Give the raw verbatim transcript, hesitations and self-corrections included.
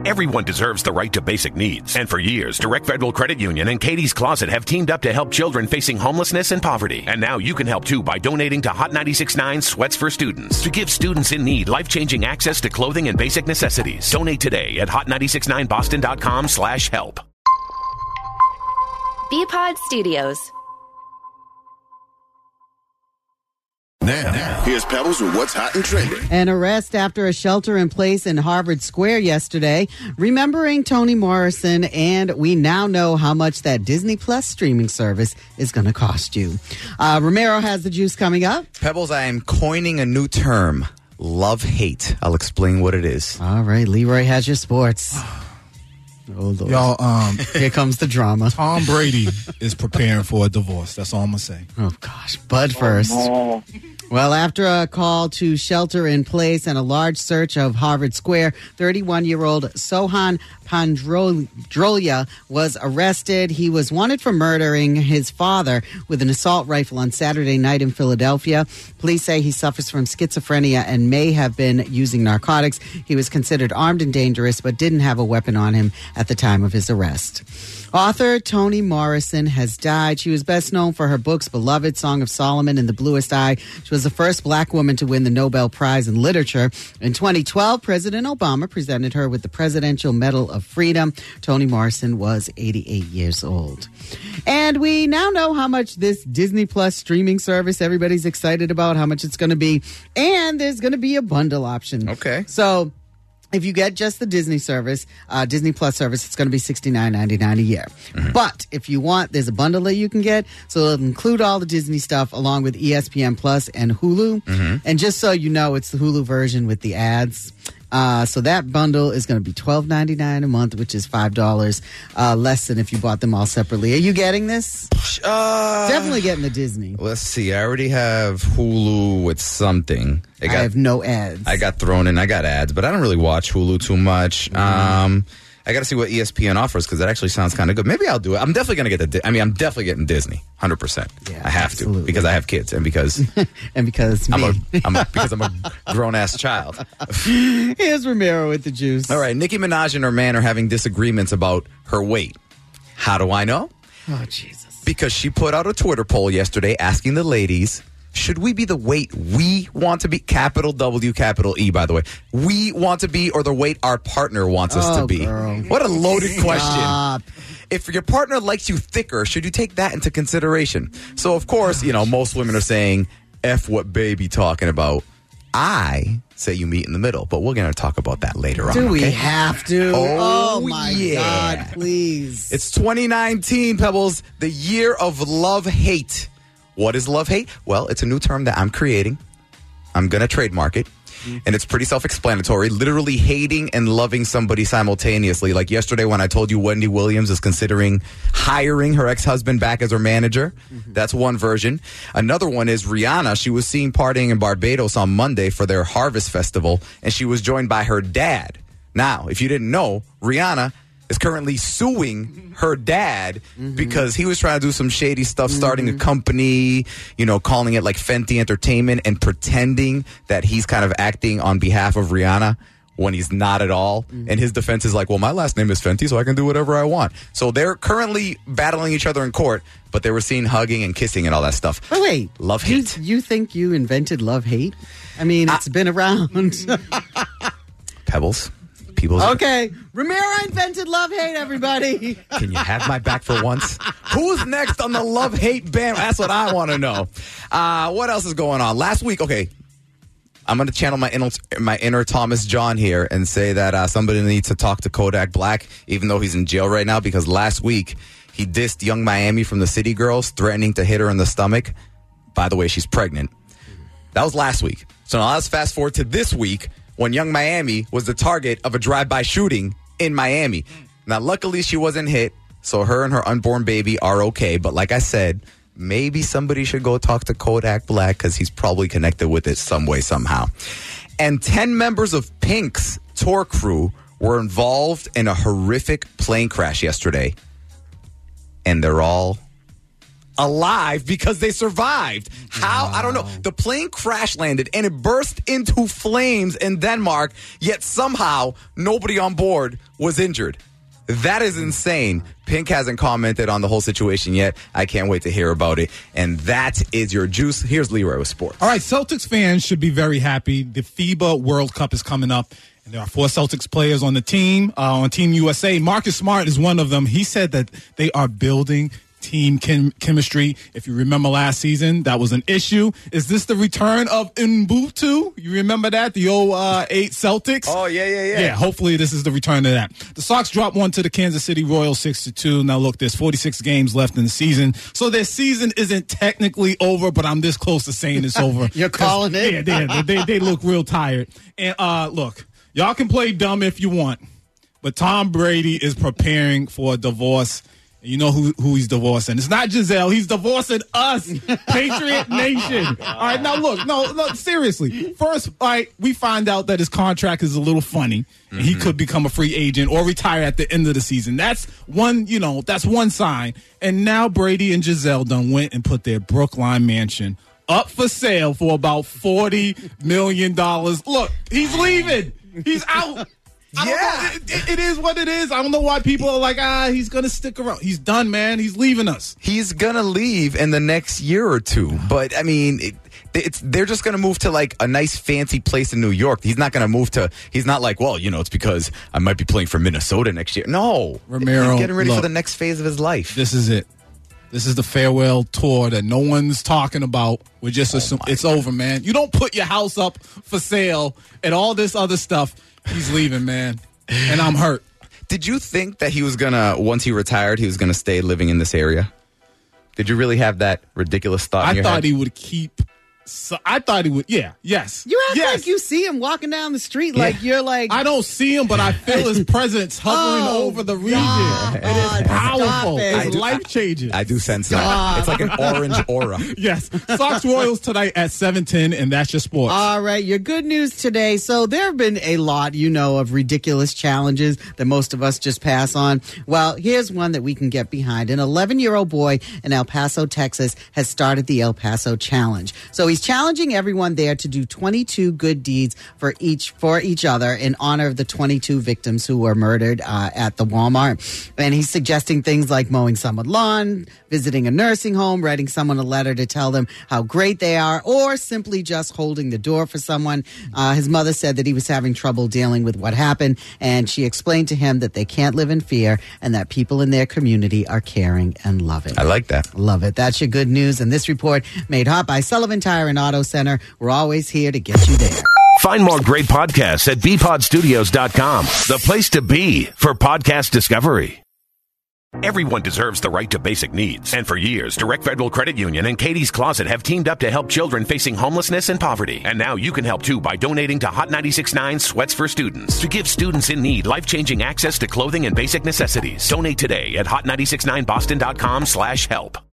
Everyone deserves the right to basic needs. And for years, Direct Federal Credit Union and Katie's Closet have teamed up to help children facing homelessness and poverty. And now you can help too by donating to Hot ninety-six point nine Sweats for Students to give students in need life-changing access to clothing and basic necessities. Donate today at hot nine six nine boston dot com slash help. B-Pod Studios. Now, now, here's Pebbles with what's hot and trending. An arrest after a shelter-in-place in Harvard Square yesterday, remembering Toni Morrison, and we now know how much that Disney Plus streaming service is going to cost you. Uh, Romero has the juice coming up. Pebbles, I am coining a new term, love-hate. I'll explain what it is. All right, Leroy has your sports. Oh, Lord. Y'all, um, here comes the drama. Tom Brady is preparing for a divorce. That's all I'm going to say. Oh, gosh. Bud first. Oh, no. Well, after a call to shelter in place and a large search of Harvard Square, thirty-one-year-old Sohan Pandrolia was arrested. He was wanted for murdering his father with an assault rifle on Saturday night in Philadelphia. Police say he suffers from schizophrenia and may have been using narcotics. He was considered armed and dangerous, but didn't have a weapon on him at the time of his arrest. Author Toni Morrison has died. She was best known for her books Beloved, Song of Solomon, and The Bluest Eye. She was the first black woman to win the Nobel Prize in Literature. In twenty twelve, President Obama presented her with the Presidential Medal of Freedom. Toni Morrison was eighty-eight years old. And we now know how much this Disney Plus streaming service, everybody's excited about how much it's going to be. And there's going to be a bundle option. Okay. So if you get just the Disney service, uh, Disney Plus service, it's going to be sixty-nine ninety-nine a year. Mm-hmm. But if you want, there's a bundle that you can get. So it'll include all the Disney stuff along with E S P N Plus and Hulu. Mm-hmm. And just so you know, it's the Hulu version with the ads. Uh, so that bundle is going to be twelve ninety-nine a month, which is five dollars uh, less than if you bought them all separately. Are you getting this? Uh, Definitely getting the Disney. Let's see. I already have Hulu with something. I, got, I have no ads. I got thrown in. I got ads, but I don't really watch Hulu too much. Mm-hmm. Um, I got to see what E S P N offers because that actually sounds kind of good. Maybe I'll do it. I'm definitely going to get the. Di- I mean, I'm definitely getting Disney, one hundred percent. Yeah, I have absolutely. to because I have kids and because and because me. I'm a, I'm a, because I'm a grown ass child. Here's Romero with the juice. All right, Nicki Minaj and her man are having disagreements about her weight. How do I know? Oh Jesus! Because she put out a Twitter poll yesterday asking the ladies, should we be the weight we want to be? Capital W, capital E, by the way. We want to be or the weight our partner wants us oh, to be? Girl. What a loaded Stop. question. If your partner likes you thicker, should you take that into consideration? So, of course, you know, most women are saying, F what baby talking about. I say you meet in the middle, but we're going to talk about that later on. Do we okay? have to? Oh, oh my yeah. God, please. It's twenty nineteen, Pebbles, the year of love-hate. What is love-hate? Well, it's a new term that I'm creating. I'm going to trademark it. Mm-hmm. And it's pretty self-explanatory. Literally hating and loving somebody simultaneously. Like yesterday when I told you Wendy Williams is considering hiring her ex-husband back as her manager. Mm-hmm. That's one version. Another one is Rihanna. She was seen partying in Barbados on Monday for their Harvest Festival. And she was joined by her dad. Now, if you didn't know, Rihanna is currently suing her dad mm-hmm. because he was trying to do some shady stuff, starting mm-hmm. a company, you know, calling it like Fenty Entertainment and pretending that he's kind of acting on behalf of Rihanna when he's not at all. Mm-hmm. And his defense is like, well, my last name is Fenty, so I can do whatever I want. So they're currently battling each other in court, but they were seen hugging and kissing and all that stuff. Oh, wait. Love hate. You, you think you invented love hate? I mean, it's I, been around. Pebbles. People's okay, Romero invented love-hate, everybody. Can you have my back for once? Who's next on the love-hate band? That's what I want to know. Uh, what else is going on? Last week, okay, I'm going to channel my inner, my inner Thomas John here and say that uh, somebody needs to talk to Kodak Black, even though he's in jail right now, because last week he dissed Young Miami from the City Girls, threatening to hit her in the stomach. By the way, she's pregnant. That was last week. So now let's fast forward to this week, when Young Miami was the target of a drive-by shooting in Miami. Now, luckily, she wasn't hit, so her and her unborn baby are okay. But like I said, maybe somebody should go talk to Kodak Black because he's probably connected with it some way, somehow. And ten members of Pink's tour crew were involved in a horrific plane crash yesterday. And they're all alive because they survived. How? Wow. I don't know. The plane crash landed and it burst into flames in Denmark, yet somehow nobody on board was injured. That is insane. Pink hasn't commented on the whole situation yet. I can't wait to hear about it. And that is your juice. Here's Leroy with sports. All right, Celtics fans should be very happy. The FIBA World Cup is coming up. And there are four Celtics players on the team, uh, on Team U S A. Marcus Smart is one of them. He said that they are building team chem- chemistry. If you remember last season, that was an issue. Is this the return of Mbutu? You remember that? The old uh, eight Celtics? Oh, yeah, yeah, yeah. Yeah, hopefully this is the return of that. The Sox dropped one to the Kansas City Royals six to two. Now, look, there's forty-six games left in the season. So their season isn't technically over, but I'm this close to saying it's over. You're calling it? Yeah, they, they, they look real tired. And uh, look, y'all can play dumb if you want, but Tom Brady is preparing for a divorce. You know who, who he's divorcing. It's not Giselle. He's divorcing us, Patriot Nation. All right, now look, no, no, seriously. First, all right, we find out that his contract is a little funny, and mm-hmm. he could become a free agent or retire at the end of the season. That's one, you know, that's one sign. And now Brady and Giselle done went and put their Brookline mansion up for sale for about forty million dollars. Look, he's leaving. He's out. I yeah, it, it, it is what it is. I don't know why people are like, ah, he's going to stick around. He's done, man. He's leaving us. He's going to leave in the next year or two. But, I mean, it, it's they're just going to move to, like, a nice fancy place in New York. He's not going to move to – he's not like, well, you know, it's because I might be playing for Minnesota next year. No. Romero, he's getting ready look, for the next phase of his life. This is it. This is the farewell tour that no one's talking about. We're just oh assuming it's God. over, man. You don't put your house up for sale and all this other stuff. He's leaving, man. And I'm hurt. Did you think that he was going to, once he retired, he was going to stay living in this area? Did you really have that ridiculous thought in I your thought head? he would keep... So I thought he would, yeah, yes. You act yes. like you see him walking down the street, like yeah. you're like... I don't see him, but I feel his presence hovering oh, over the region. God. It is powerful. It. It's life-changing. I do sense that. It's like an orange aura. Yes. Sox Royals tonight at seven ten, and that's your sports. All right, your good news today. So there have been a lot, you know, of ridiculous challenges that most of us just pass on. Well, here's one that we can get behind. An eleven-year-old boy in El Paso, Texas, has started the El Paso Challenge. So he's challenging everyone there to do twenty-two good deeds for each for each other in honor of the twenty-two victims who were murdered uh, at the Walmart. And he's suggesting things like mowing someone's lawn, visiting a nursing home, writing someone a letter to tell them how great they are, or simply just holding the door for someone. Uh, his mother said that he was having trouble dealing with what happened, and she explained to him that they can't live in fear and that people in their community are caring and loving. I like that. Love it. That's your good news. And this report made hot by Sullivan Tire and Auto Center. We're always here to get you there. Find more great podcasts at b pod studios dot com, the place to be for podcast discovery. Everyone deserves the right to basic needs. And for years, Direct Federal Credit Union and Katie's Closet have teamed up to help children facing homelessness and poverty. And now you can help too by donating to Hot ninety-six point nine Sweats for Students to give students in need life-changing access to clothing and basic necessities. Donate today at hot nine six nine boston dot com slash help.